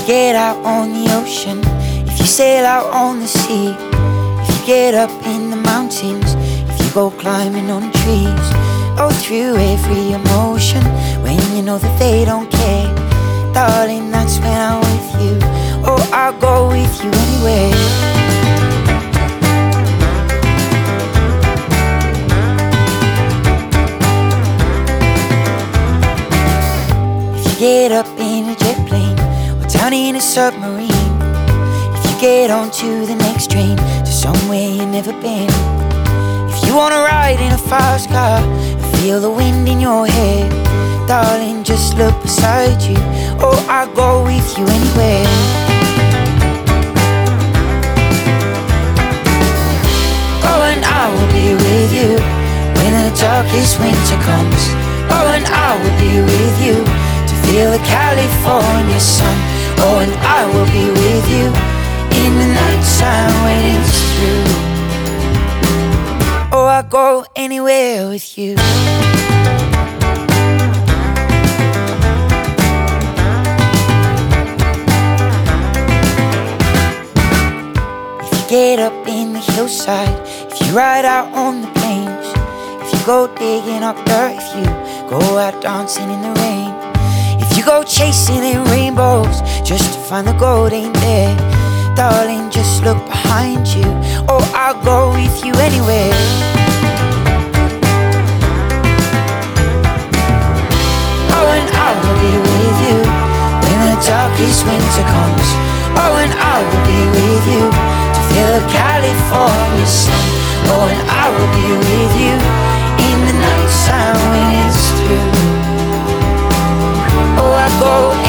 get out on the ocean, if you sail out on the sea, if you get up in the mountains, if you go climbing on trees, go through every emotion when you know that they don't care. Darling, that's when I'm with you. Oh, I'll go with you anywhere. Get up in a jet plane or down in a submarine, if you get onto the next train to somewhere you've never been, if you wanna ride in a fast car and feel the wind in your hair, darling, just look beside you. Oh, I'll go with you anywhere. Oh, and I will be with you when the darkest winter comes. Oh, and I will be with you, feel the California sun. Oh, and I will be with you in the night time when it's through. Oh, I'll go anywhere with you. If you get up in the hillside, if you ride out on the plains, if you go digging up dirt, if you go out dancing in the rain, you go chasing in rainbows just to find the gold ain't there, darling, just look behind you. Oh, I'll go with you anywhere. Oh, and I will be with you when the darkest winter comes. Oh, and I will be with you to feel the California sun. Oh, and I will be with you in the night time when it's through. Oh, I go